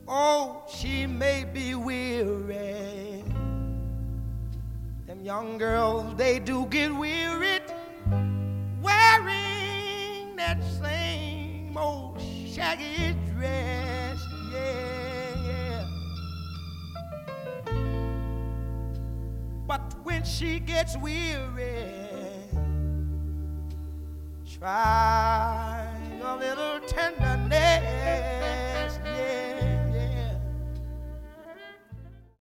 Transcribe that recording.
Oh, she may be weary. Them young girls, they do get wearied wearing that same old shaggy dress. Yeah, yeah. But when she gets weary, try a little tenderness.